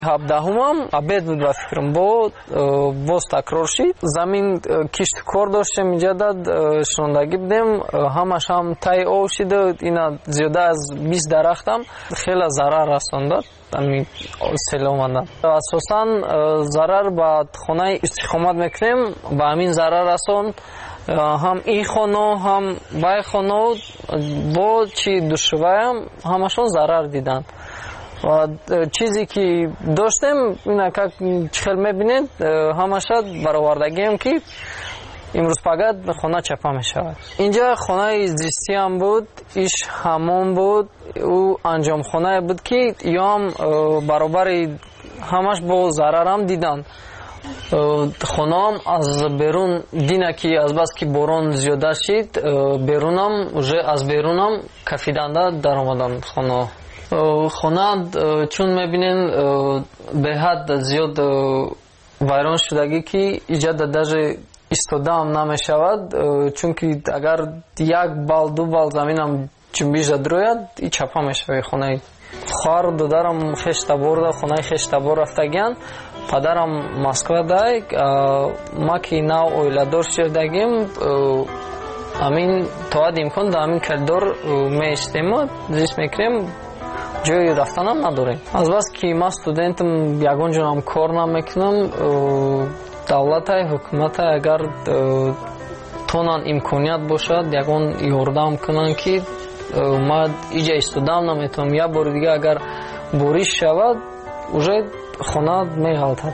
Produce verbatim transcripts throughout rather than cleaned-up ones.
ҳабдаҳумам абед буд ба фикрам бо боз такрор шид. Замин кишту кор доштем иҷодад шондагӣ будем ҳамаш ҳам таи ов шида ина зиёда аз бист дарахтам хеле зарар расондад ами сел омадан. Асосан зарар ба хонаи истиқомат мекунем ба ҳамин зарар расонд ҳам ин хона ҳам бай хона бо чи душваям ҳамашон зарар дидан. ва чизе ки доштем ина как чихел мебинед ҳамаша баровардагием ки имрӯз фақат хона чапа мешавад. Инҷа хонаи зистиам буд, иш ҳамом буд, ӯ анҷомхонае буд ки ёам баробари ҳамаш бо зарарам дидан. Хонаам аз берун дина ки азбас ки борон зиёда шид берунам уже аз берунам кафиданда даромадам хона. Хона чун мебинен беҳад зиёд вайрон шудагӣ ки иҷада даже истодаам намешавад, чунки агар як бал ду бал заминам ҷунбиша дрояд и чапа мешавад хонаи. Хоҳару додарам хештаборда хонаи хештабор рафтагиянд. Падарам Москва дай, ма ки нав оиладор шудагим амин тоад имкон да амин коридор меиштем зист мекунем ҷои рафтанам надорем. Азбас ки ман студентам ягон ҷонам кор намекунам давлатай ҳукуматай агар тонан имконият бошад ягон ёрдам кунанд ки ма иҷа истодам наметавонам як бори дига агар бориш шавад уже хона меғалтад.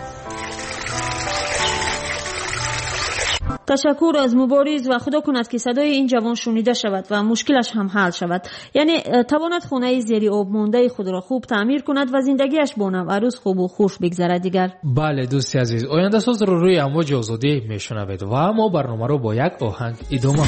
تشکر از مبارز و خدا کند که صدای این جوان شنیده شود و مشکلش هم حل شود. یعنی تواند خانه زیر آب مانده خود را خوب تعمیر کند و زندگیش با نو عروس خوب و خوش بگذرد دیگر. بله دوستی عزیز، آینده ساز رو روی امواج آزادی میشنوید و ما برنامه رو با یک آهنگ ادامه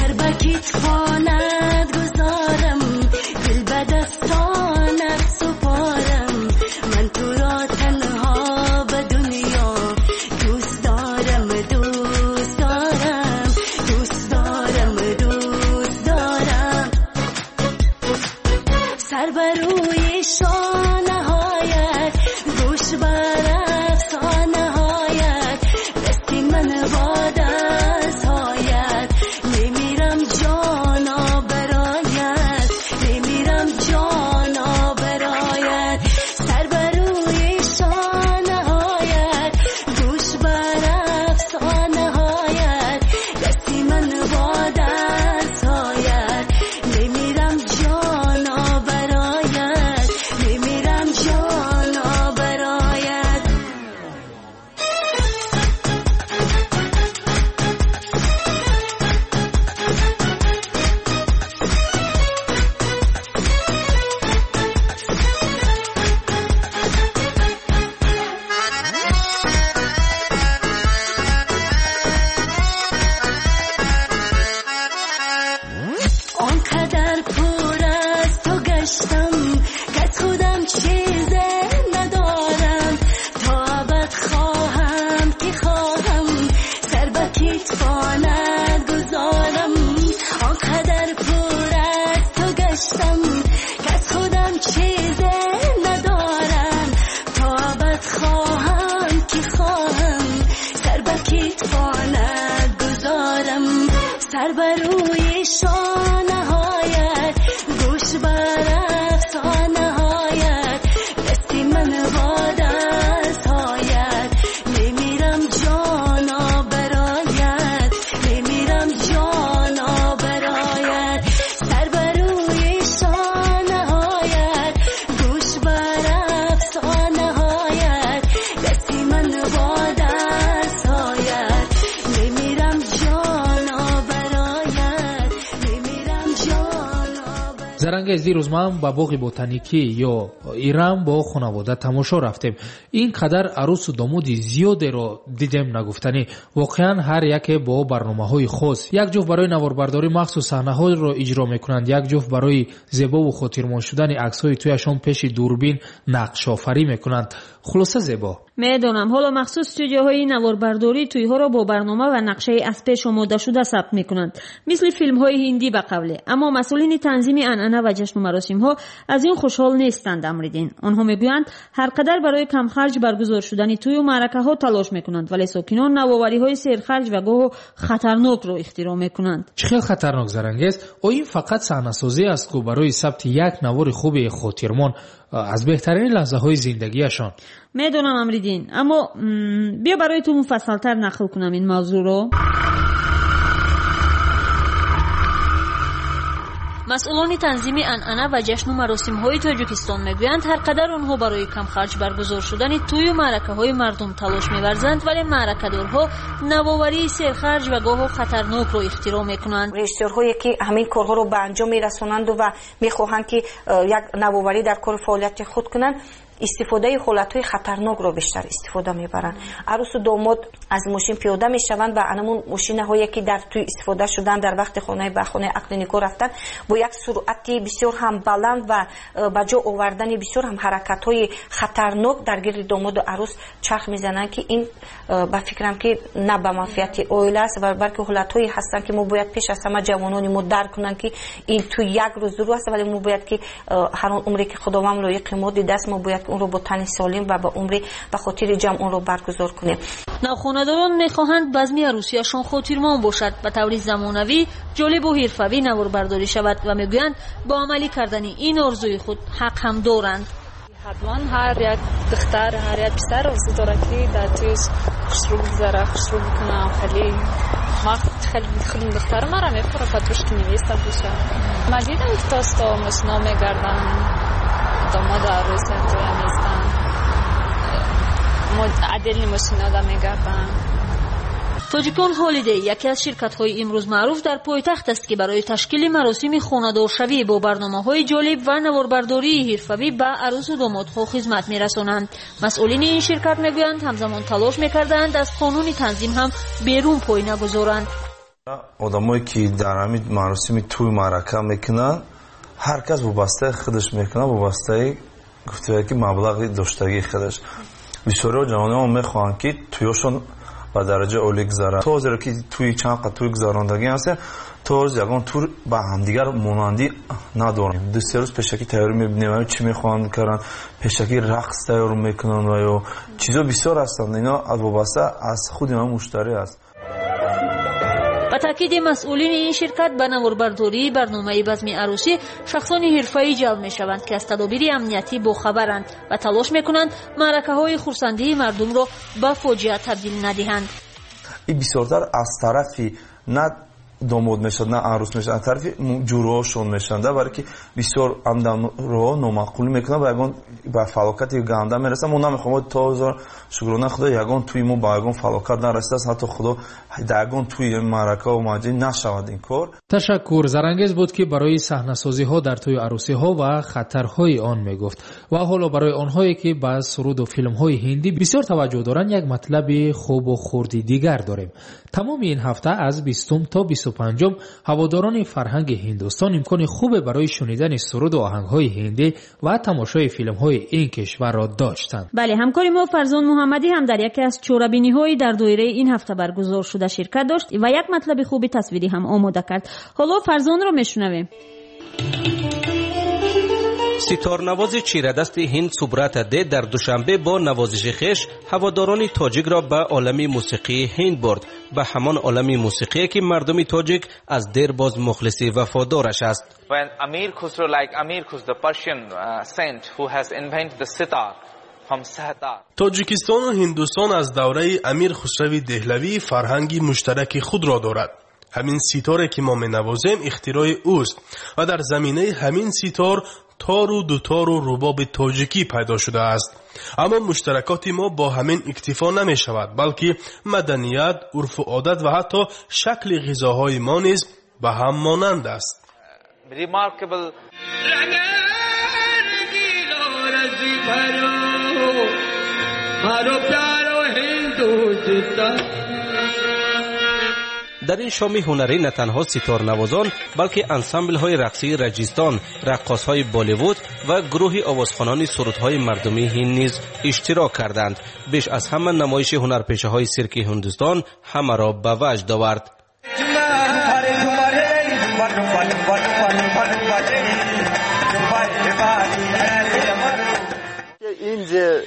زرنگ دیروز ما با باغ بوتانیکی یا ایران با خانواده تماشا رفتیم. این قدر عروس و داماد زیادی رو دیدیم نگفتنی. واقعا هر یک با برنامه‌های خاص. یک جفت برای نواربرداری مخصوص صحنه‌ها رو اجرا می‌کنند، یک جفت برای زیبا و خاطرمان شدن عکس‌های تویشون پیش دوربین نقش آفرینی می‌کنند. خلاصه زیبا. میدونم حالا مخصوص استودیوهای نواربرداری تویها را با برنامه و نقشه از پیش آماده شده ثبت می‌کنند، مثل فیلم‌های هندی به قوله. اما مسئولین تنظیم عنعنه و جشن و مراسم ها از این خوشحال نیستند. امریدین آنها میگویند هر قدر برای کم خرج برگزار شدن توی و معرکه ها تلاش میکنند، ولی ساکنان نوآوری های سرخرج و گاه خطرناک را اختراع میکنند. چه خیلی خطرناک زرنگیست؟ او این فقط صحنه‌سازی است که برای ثبت یک نوار خوب خاطرمان از بهترین لحظه های زندگیشان. میدونم امریدین، اما بیا برای تو مفصل‌تر نقل کنم این موضوع رو. مسئولان تنظیم عنعنه و جشن و مراسم‌های تاجیکستان میگویند هر قدر آنها برای کم خرج برگزار شدن توی و معرکه‌های مردم تلاش می‌ورزند، ولی معرکه‌دارها نوآوری سرخرج و گاه خطرناک را اختراع می‌کنند. رژیسورهایی که همین کارها رو به انجام می‌رسونند و می‌خواهند که یک نوآوری در کار فعالیت خود کنند، استفاده حالتهای خطرناک رو بیشتر استفاده میبرن. عروس و داماد از ماشین پیاده میشوند و انمون ماشین هایی که در توی استفاده شدن در وقت خانه به خانه عقد نکاح رفتن با یک سرعت بسیار هم بلند و به جا آوردن بسیار هم حرکت های خطرناک در گرد داماد و عروس چرخ میزنن که این به فکرم که نه به منفعت عائله است و بلکه حالت هایی هستن که ما باید پیش از همه جوانان ما درک کنن که این توی یک روز ضرور است، ولی ما باید که هر اون عمری که خداوند لایق ما دیده است ما باید اون رو با تن سالم و با عمری به خاطر جمع اون رو برگزار کنیم. نوخانه‌داران میخواهند بزمی عروسیشان خاطرمان باشد، به طور زمانوی، جالب و حرفه‌ای نوار برداری شود و میگویند با عملی کردن این آرزوی خود حق هم دارند. حتما هر یک دختر هر یک پسر آرزو داره که در تویش خوشرو بگذره، خوشرو بکنه. خیلی ما خیلی خیلی دختر مرا میپره پتوش که نویسته بشه. من دیدم که تاستا مشنا میگردن داماد عروس اینطور نیستن، عدل ماشینا دا میگردن. تاجیکان هالیدی یکی از شرکت‌های امروز معروف در پایتخت است که برای تشکیل مراسم خانه‌دارشوی با برنامه‌های جالب و نواربرداری حرفه‌ای به عروس و دامادها خدمت می‌رسانند. مسئولین این شرکت میگویند همزمان تلاش می‌کردند از قانون تنظیم هم بیرون پای نگذارند. آدمایی که در همین مراسم توی معرکه میکنن هر کس وابسته خودش میکنه، وابسته گفتگویی که مبلغ داشتگی خودش. بسیاری جوانان میخوان که تویشون به درجه عالی گذارن. تو زیرا که توی چند قطع توی گذراندگی هست تو یگان تور با همدیگر مانندی ندارن. دو سه روز پیشکی تیاری میبینیم چی میخوان کردن، پیشکی رقص تیار میکنن و یا چیزا بسیار هستند. اینا از وابسته از خود ما مشتری است. با تاکید مسئولین این شرکت به نواربرداری برنامه بزمی عروسی شخصان حرفه‌ای جلب می‌شوند که از تدابیر امنیتی باخبرند و تلاش می‌کنند معرکه‌های خرسندی مردم را به فاجعه تبدیل ندهند. این بسیارتر از طرفی نه داماد میشد نه عروس میشد، از طرفی جوروهاشون میشند، برای که بسیار عمدن رو نامعقول میکنن و یگان به فلاکت گنده میرسن. ما نمیخوام تا هزار شکرانه خدا یگان توی ما با یگان فلاکت نرسیده است، حتی خدا یگان توی معرکه و ماجرا نشود این کار. تشکر. زرنگیز بود که برای صحنه‌سازی ها در توی عروسی ها و خطرهای آن میگفت و حالا برای آنهایی که با سرود و فیلم های هندی بسیار توجه دارند یک مطلب خوب و خردی دیگر داریم. تمام این هفته از بیستم تا بیست و پنجم هواداران فرهنگ هندوستان امکان خوب برای شنیدن سرود و آهنگ‌های هندی و تماشای فیلم‌های این کشور را داشتند. بله، همکاری ما فرزان محمدی هم در یکی از چوربینی‌های در دایره این هفته برگزار شده شرکت داشت و یک مطلب خوبی تصویری هم آماده کرد. حالا فرزان را میشنویم. ستارنواز چیردست هند سبرات ده در دوشنبه با نوازش خویش هواداران تاجیک را به عالم موسیقی هند برد، به همان عالم موسیقی که مردم تاجیک از دیر باز مخلص وفادارش است. When Amir Khusro, like Amir Khus, the Persian uh, saint who has invented the sitar from Sahtar. تاجیکستان و هندوستان از دوره امیر خسرو دهلوی فرهنگی مشترک خود را دارد. همین سیتاری که ما می‌نوازیم اختراع اوست و در زمینه همین سیتار تار و دوتار و رباب تاجیکی پیدا شده است. اما مشترکات ما با همین اکتفا نمی شود، بلکه مدنیت، عرف و عادت و حتی شکل غذاهای ما نیز به هم مانند است. Remarkable. در این شام هنری نه تنها ستار نوازان بلکه انسامبل های رقصی راجستان، رقاص های بالیوود و گروه آوازخوانان سرودهای مردمی هند نیز اشتراک کردند. بیش از همه نمایش هنرپیشه های سیرک هندوستان همه را به وجد آورد.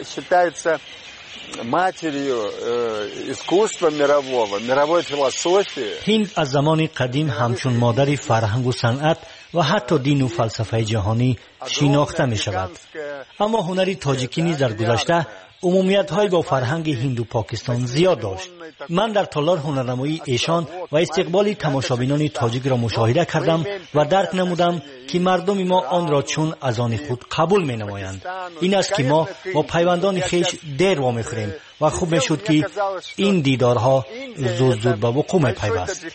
считается матерью искусства мирового, мировой философии. هند از زمان قدیم همچون مادر فرهنگ و صنعت و حتی دین و فلسفه جهانی شناخته می شود. اما هنر تاجیکی نیز در گذشته عمومیت‌های با فرهنگ هند و پاکستان زیاد داشت. من در تالار هنرنمایی ایشان و استقبال تماشابینان تاجیک را مشاهده کردم و درک نمودم که مردم ما آن را چون از آن خود قبول می‌نمایند. این است که ما با پیوندان خویش دیر وامی خوریم و خوب می‌شد که این دیدارها زود زود به وقوع می‌پیوست.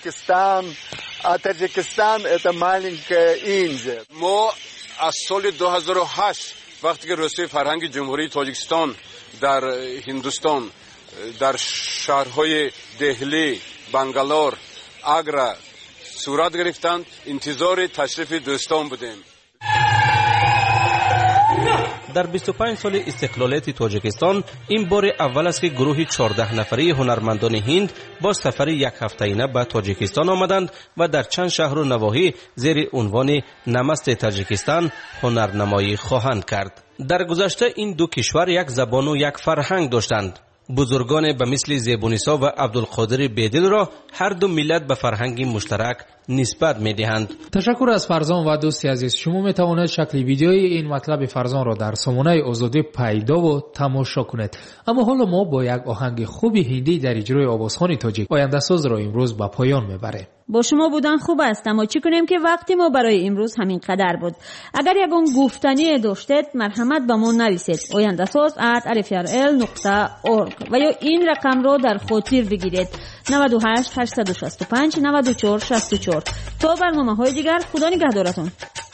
ما از سال دو هزار و هشت وقتی که رسوی فرهنگ جمهوری تاجیکستان در هندوستان در شهرهای دهلی، بنگلور، آگرا صورت گرفتند، انتظار تشریف دوستان بودیم. در بیست و پنج سال استقلالیت تاجیکستان این بار اول است که گروه چهارده نفری هنرمندان هند با سفر یک هفته‌ایانه به تاجیکستان آمدند و در چند شهر و نواحی زیر عنوان نمست تاجیکستان هنرنمایی خواهند کرد. در گذشته این دو کشور یک زبان و یک فرهنگ داشتند. بزرگان به مثل زیبونیسا و عبدالقادر بیدل را هر دو ملت به فرهنگ مشترک نسبت می‌دهند. تشکر از فرزان و دوستی عزیز. شما می‌توانید شکل ویدیوی این مطلب فرزان را در سامانه آزادی پیدا و تماشا کنید. اما حالا ما با یک آهنگ خوبی هندی در اجرای آوازخوان تاجیک آینده ساز را امروز به پایان می‌بریم. با شما بودن خوب است، اما چی کنیم که وقتی ما برای امروز همین قدر بود. اگر یگان گفتنی داشتید مرحمت به ما نویسید آینده ساز ات الف ار ال نقطه اورگ و یا این رقم را در خاطر بگیرید نود و هشت هشتصد و شصت و پنج نود و چهار شصت و چهار. تا برنامه‌های دیگر خدا نگهدارتون.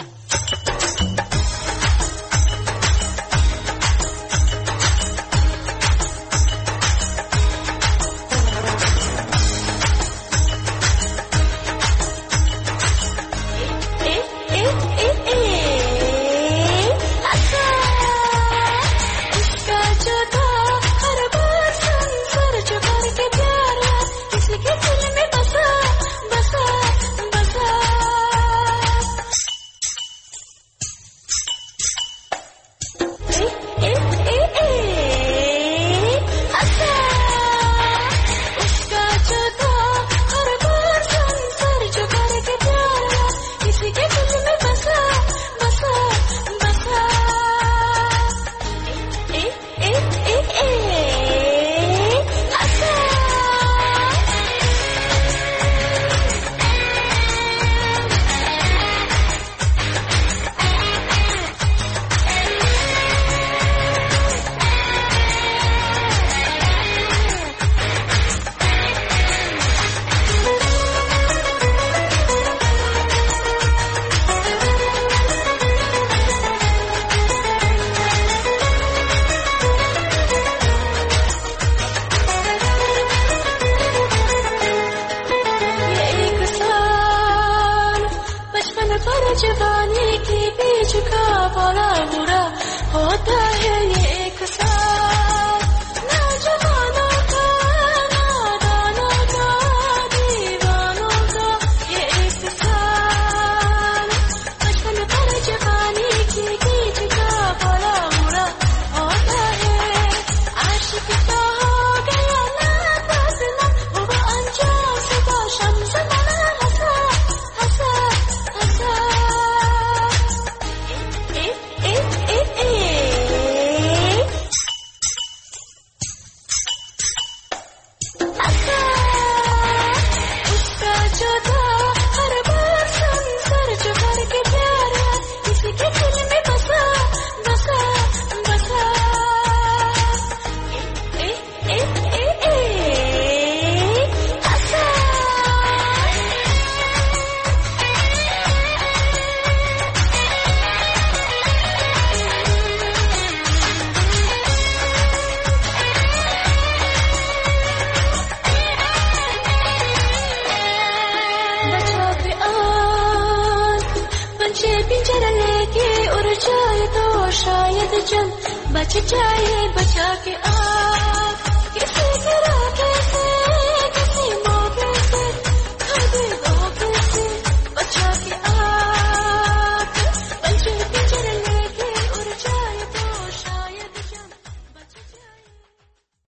जवानी के बीच का बड़ा बुरा होता है ये एक साथ ना जवानों का नादानों का दीवानों का ये एक साथ बचपन पर जवानी के बीच का बड़ा बुरा होता है आशिक तो हो गया ना फसना वो अंजाम से तो शम्स बना हंसा हंसा हंसा शायद जन बच जाए बचा के आ